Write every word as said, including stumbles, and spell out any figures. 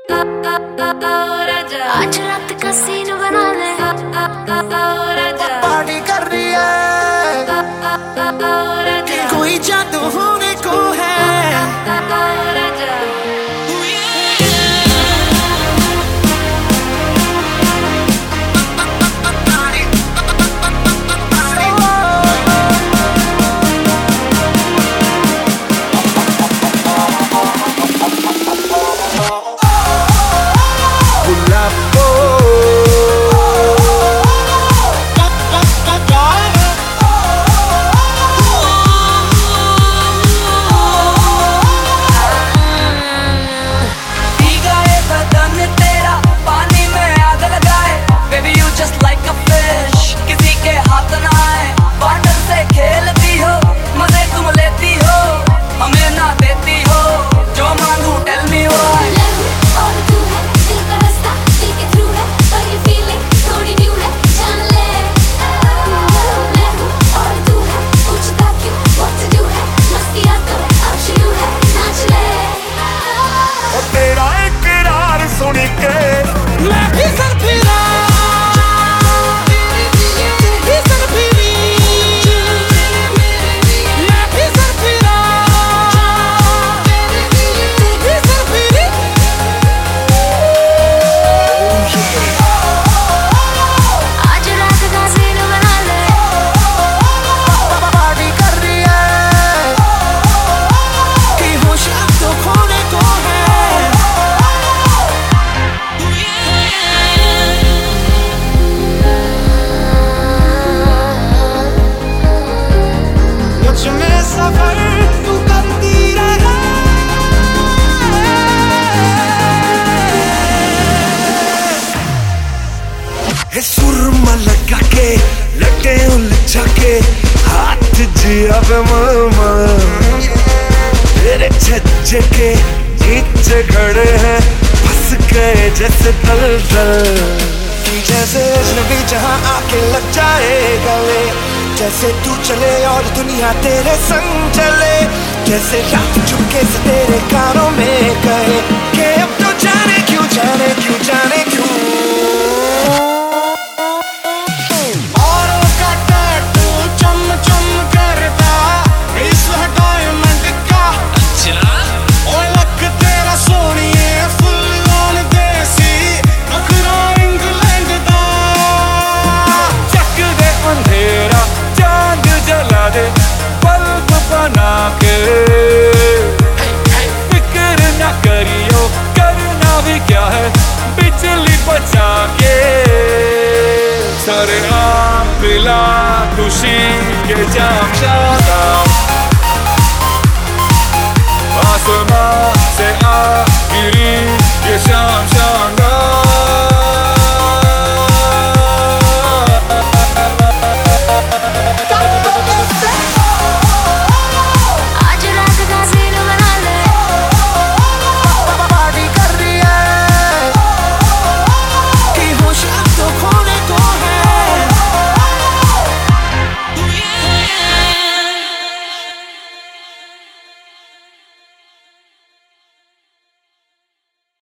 आज रात का सीन बना ले, पार्टी कर रही है कि कोई जादू होने को है। सुरमा लगा के लटे उलझा के हाथ जिया पे मामा तेरे छज्जे के नीचे खड़े हैं फंस गए जैसे दलदल। जैसे अजनबी जहां आके लग जाए गले, जैसे तू चले और दुनिया तेरे संग चले, जैसे रात चुपके से तेरे कानों में कहे कि अब तो जाने क्यों जाने क्यों जाने क्यों। फिक्र न करियो करना भी क्या है बिजली बचा के सरे आम पिला खुशी के जाम शादा।